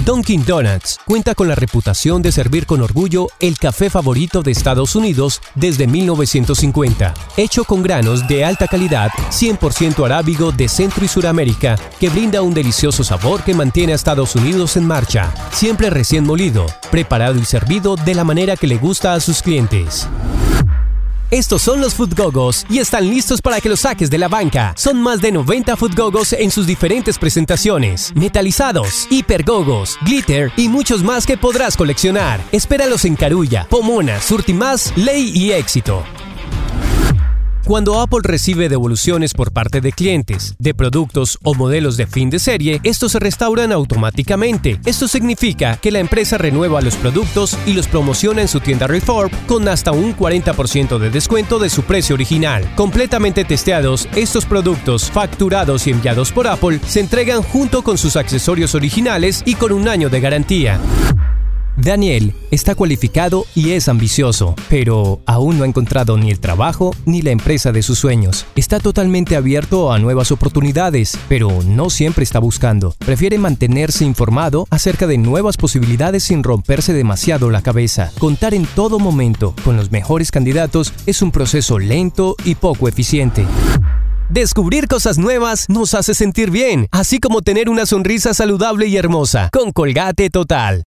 Dunkin' Donuts cuenta con la reputación de servir con orgullo el café favorito de Estados Unidos desde 1950, hecho con granos de alta calidad, 100% arábigo de Centro y Suramérica, que brinda un delicioso sabor que mantiene a Estados Unidos en marcha, siempre recién molido, preparado y servido de la manera que le gusta a sus clientes. Estos son los Food Go-Go's y están listos para que los saques de la banca. Son más de 90 Food Go-Go's en sus diferentes presentaciones, metalizados, hiper Go-Go's, glitter y muchos más que podrás coleccionar. Espéralos en Carulla, Pomona, Surtimás, Ley y Éxito. Cuando Apple recibe devoluciones por parte de clientes de productos o modelos de fin de serie, estos se restauran automáticamente. Esto significa que la empresa renueva los productos y los promociona en su tienda Reform con hasta un 40% de descuento de su precio original. Completamente testeados, estos productos, facturados y enviados por Apple, se entregan junto con sus accesorios originales y con un año de garantía. Daniel está cualificado y es ambicioso, pero aún no ha encontrado ni el trabajo ni la empresa de sus sueños. Está totalmente abierto a nuevas oportunidades, pero no siempre está buscando. Prefiere mantenerse informado acerca de nuevas posibilidades sin romperse demasiado la cabeza. Contar en todo momento con los mejores candidatos es un proceso lento y poco eficiente. Descubrir cosas nuevas nos hace sentir bien, así como tener una sonrisa saludable y hermosa. Con Colgate Total.